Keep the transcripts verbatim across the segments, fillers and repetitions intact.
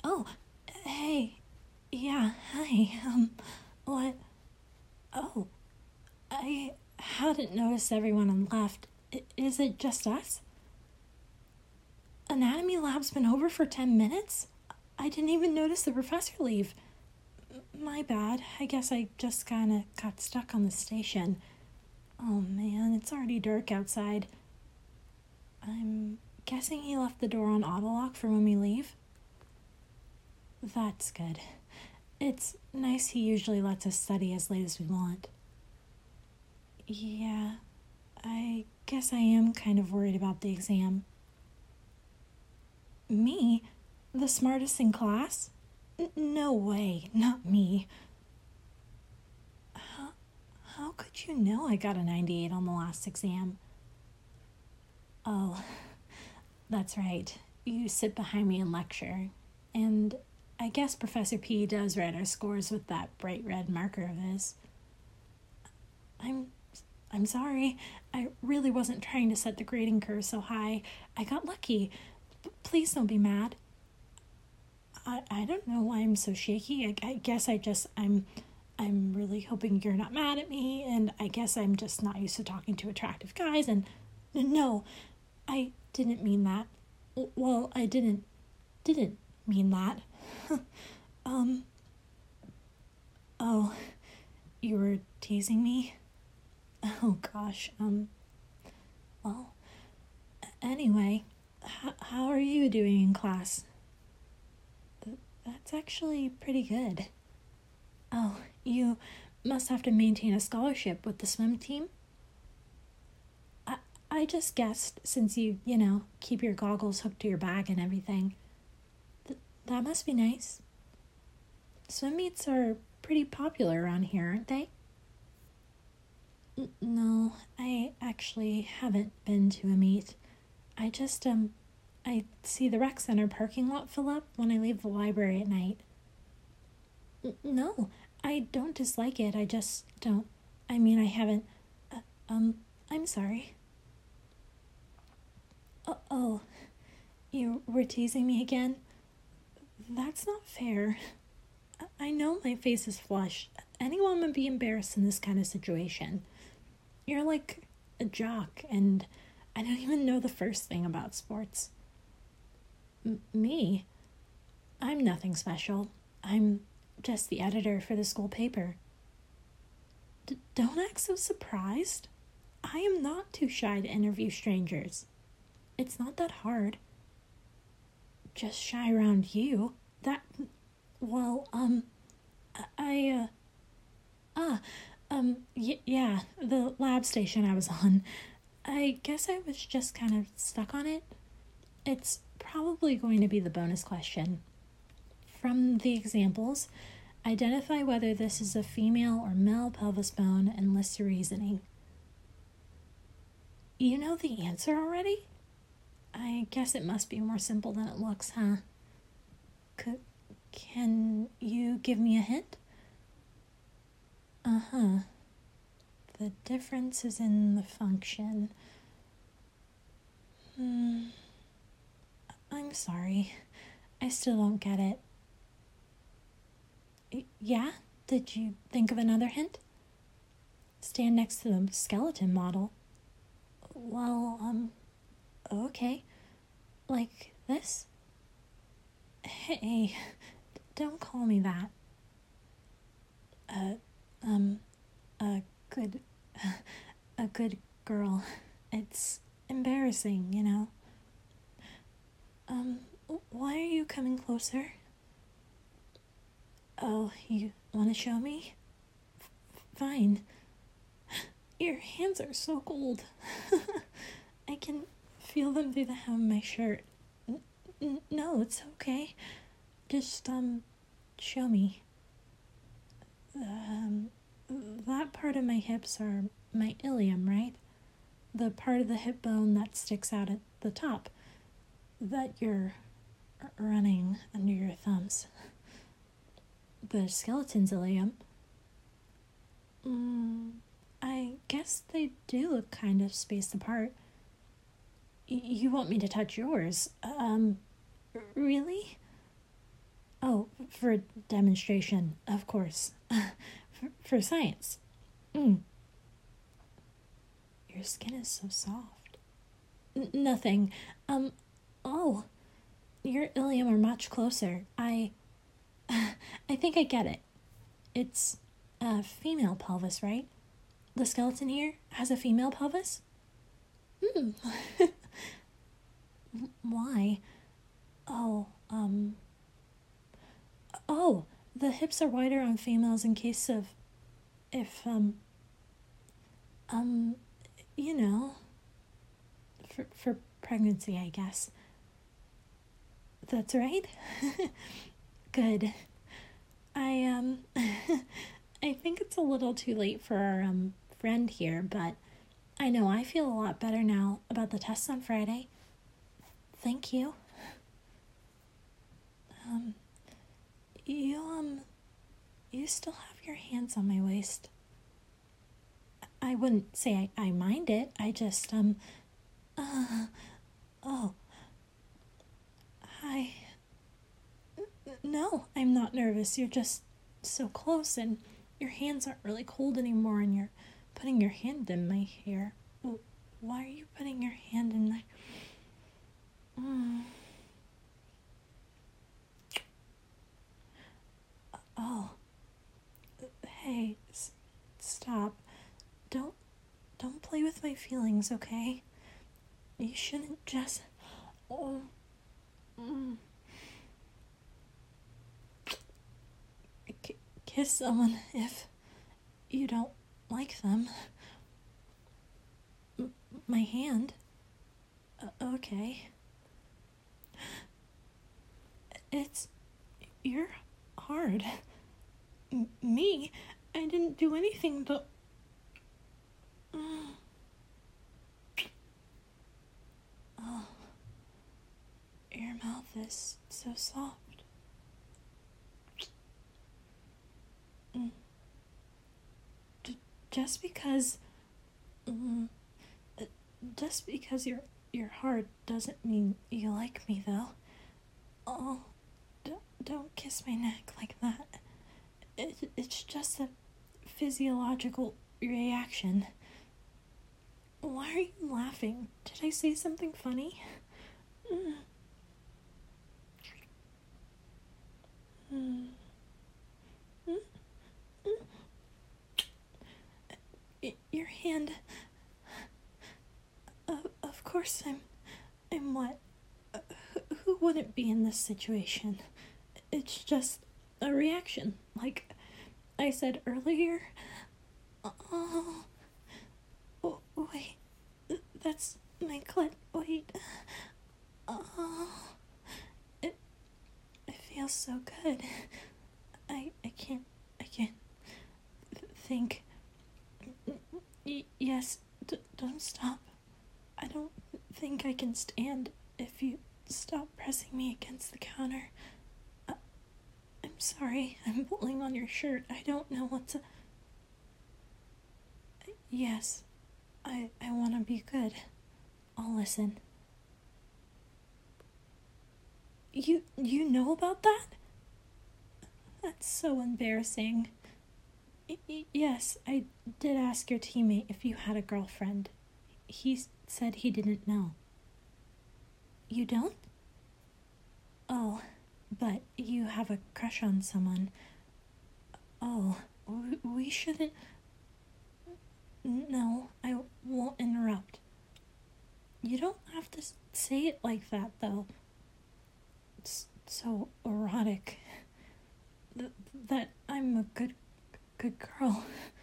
Oh, hey. Yeah, hi. Um, what? Oh, I hadn't noticed everyone on left. I- is it just us? Anatomy lab's been over for ten minutes? I didn't even notice the professor leave. My bad. I guess I just kinda got stuck on the station. Oh man, it's already dark outside. I'm guessing he left the door on autolock for when we leave? That's good. It's nice he usually lets us study as late as we want. Yeah, I guess I am kind of worried about the exam. Me? The smartest in class? N- no way, not me. How, how could you know I got a ninety-eight on the last exam? Oh, that's right. You sit behind me and lecture. And I guess Professor P does write our scores with that bright red marker of his. I'm I'm sorry. I really wasn't trying to set the grading curve so high. I got lucky. P- please don't be mad. I, I don't know why I'm so shaky. I, I guess I just I'm I'm really hoping you're not mad at me, and I guess I'm just not used to talking to attractive guys, and no, I didn't mean that. Well, I didn't didn't mean that. um Oh, you were teasing me? Oh gosh. Um well, anyway, h- how are you doing in class? Th- that's actually pretty good. Oh, you must have to maintain a scholarship with the swim team? I, I just guessed, since you, you know, keep your goggles hooked to your bag and everything. Th- that must be nice. Swim meets are pretty popular around here, aren't they? N- no, I actually haven't been to a meet. I just, um, I see the rec center parking lot fill up when I leave the library at night. N- no, I don't dislike it. I just don't. I mean, I haven't. Uh, um, I'm sorry. Uh, oh, you were teasing me again? That's not fair. I know my face is flushed. Anyone would be embarrassed in this kind of situation. You're like a jock, and I don't even know the first thing about sports. M- me? I'm nothing special. I'm just the editor for the school paper. D- don't act so surprised. I am not too shy to interview strangers. It's not that hard. Just shy around you. That, well, um, I, uh, ah, um, y- yeah, the lab station I was on. I guess I was just kind of stuck on it. It's probably going to be the bonus question. From the examples, identify whether this is a female or male pelvis bone and list your reasoning. You know the answer already? I guess it must be more simple than it looks, huh? C- can you give me a hint? Uh-huh. The difference is in the function. Hmm. I'm sorry. I still don't get it. Y- yeah? Did you think of another hint? Stand next to the skeleton model. Well, um, okay. Like this? Hey, don't call me that. Uh, um, a good, a good girl. It's embarrassing, you know. Um, why are you coming closer? Oh, you want to show me? F- fine. Your hands are so cold. I can feel them through the hem of my shirt. N- n- no, it's okay. Just, um, show me. Um, that part of my hips are my ilium, right? The part of the hip bone that sticks out at the top, that you're running under your thumbs. The skeleton's ilium. Mm, I guess they do look kind of spaced apart. Y- you want me to touch yours? Um, really? for a demonstration, of course. for, for science. Mm. Your skin is so soft. N- nothing. Um, oh, your ilium are much closer. I, I think I get it. It's a female pelvis, right? The skeleton here has a female pelvis? Hmm. Why? Oh, um... Oh, the hips are wider on females in case of... If, um... Um, you know... For, for pregnancy, I guess. That's right? Good. I, um... I think it's a little too late for our, um... friend here, but I know I feel a lot better now about the test on Friday. Thank you. Um, you, um, you still have your hands on my waist. I wouldn't say I, I mind it. I just, um, uh, oh, hi. No, I'm not nervous. You're just so close, and your hands aren't really cold anymore, and you're putting your hand in my hair. Why are you putting your hand in my... Mm. Oh. Hey, s- stop. Don't, don't play with my feelings, okay? You shouldn't just... Oh. Mm. K- kiss someone if you don't like them. M- my hand? Uh, okay. It's... You're hard. M- me? I didn't do anything to... Mm. Oh. Your mouth is so soft. Mm. D- just because... Mm, just because you're, you're hard doesn't mean you like me, though. Oh, don't, don't kiss my neck like that. It, it's just a physiological reaction. Why are you laughing? Did I say something funny? Mm. Mm. Mm. Mm. Your hand... Of, of course I'm... I'm what? Uh, who wouldn't be in this situation? It's just a reaction. Like I said earlier. Oh, oh wait. That's my clit. Wait. Oh, it, it feels so good. I, I can't, I can't think. Y- yes, d- don't stop. I don't think I can stand if you stop pressing me against the counter. I- I'm sorry, I'm pulling on your shirt. I don't know what to... Yes, I, I want to be good. I'll listen. You, you know about that? That's so embarrassing. Y- yes, I did ask your teammate if you had a girlfriend. He said he didn't know. You don't? Oh, but you have a crush on someone. Oh, we, we shouldn't... No, I won't interrupt. You don't have to say it like that, though. It's so erotic. Th- that I'm a good, good girl.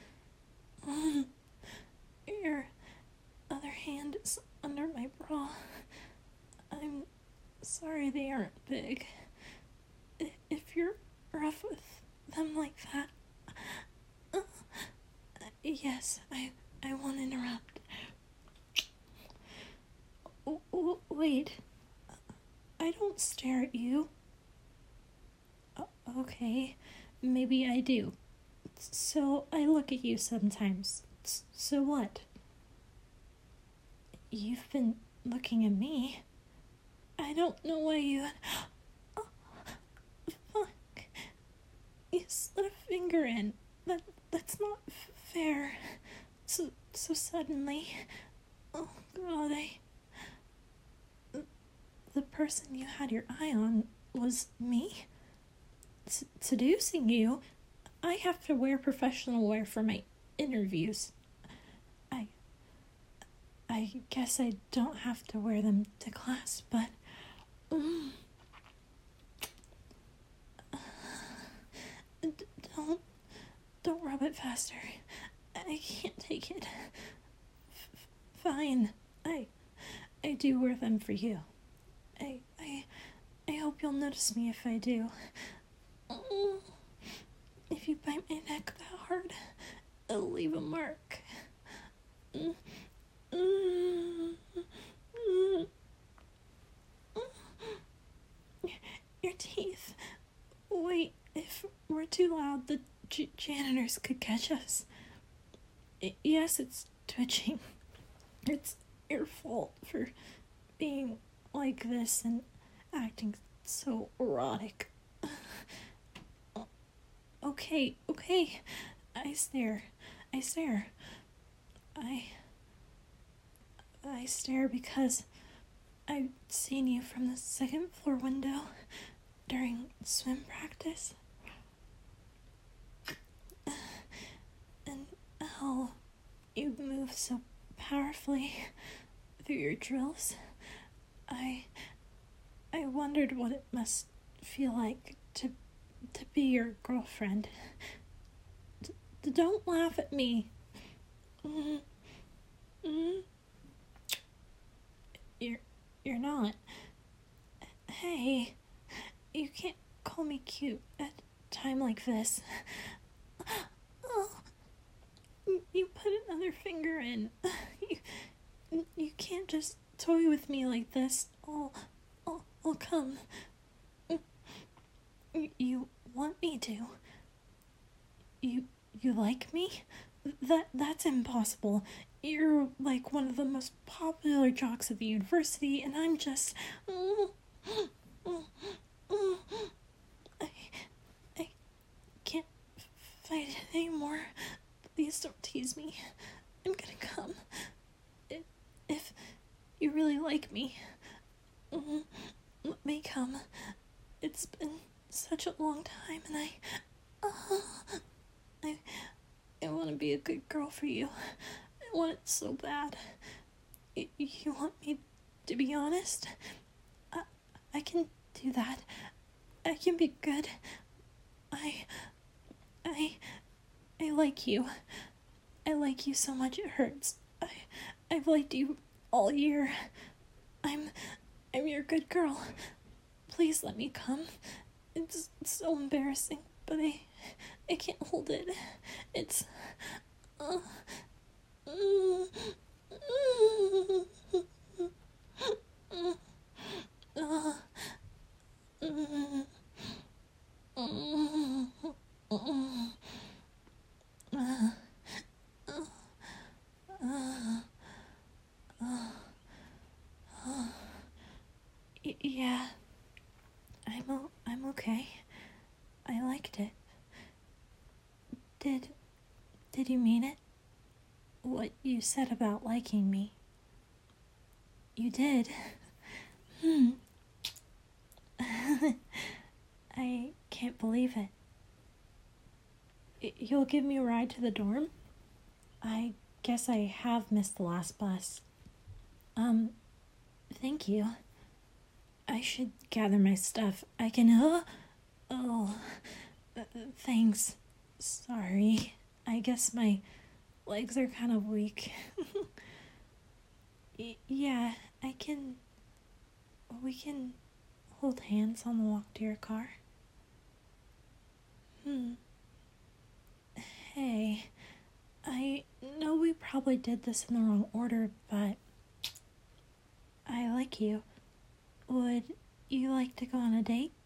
Your other hand is under my bra. I'm sorry they aren't big. If you're rough with them like that... Uh, yes, I, I won't interrupt. W- wait. I don't stare at you. Uh, okay, maybe I do. So I look at you sometimes. So what? You've been looking at me. I don't know why you... Oh, fuck. finger in. That that's not f- fair. So so suddenly. Oh God, I. The person you had your eye on was me. S- seducing you. I have to wear professional wear for my interviews. I. I guess I don't have to wear them to class, but. Mm, d- don't. Don't rub it faster. I can't take it. F- fine. I. I do wear them for you. I. I. I hope you'll notice me if I do. Mm, if you bite my neck that hard, it'll leave a mark. Mm, mm, mm, your teeth. Wait, if we're too loud, the j- janitors could catch us. I- yes, it's twitching. It's your fault for being like this and acting so erotic. Okay, okay. I stare. I stare. I. I stare because I've seen you from the second floor window during swim practice. And how you move so powerfully through your drills. I I wondered what it must feel like to to be your girlfriend. D- don't laugh at me. Mm, mm. You're you're not. Hey, you can't call me cute at a time like this. Oh, you put another finger in. You you can't just toy with me like this. I'll I'll, I'll come. You want me to? You you like me? That that's impossible. You're like one of the most popular jocks at the university, and I'm just. I I can't fight it anymore. Please don't tease me. I'm gonna come. If, if you really like me, let me come. It's been such a long time, and I. Uh, I. I want to be a good girl for you. I want it so bad. Y- you want me to be honest? I, I can do that. I can be good. I, I, I like you. I like you so much it hurts. I, I've liked you all year. I'm, I'm your good girl. Please let me come. It's so embarrassing, but I, I can't hold it. It's, uh, mm, mm, mm, uh, mm, mm, mm, uh, uh, uh, uh, y- yeah, I'm o- I'm okay. I liked it. Did did you mean it? What you said about liking me? You did. Hmm. I can't believe it. Y- You'll give me a ride to the dorm? I guess I have missed the last bus. Um, thank you. I should gather my stuff. I can. Uh, oh, uh, thanks. Sorry. I guess my legs are kind of weak. y- yeah, I can. We can hold hands on the walk to your car. Hmm. Hey, I know we probably did this in the wrong order, but I like you. Would you like to go on a date?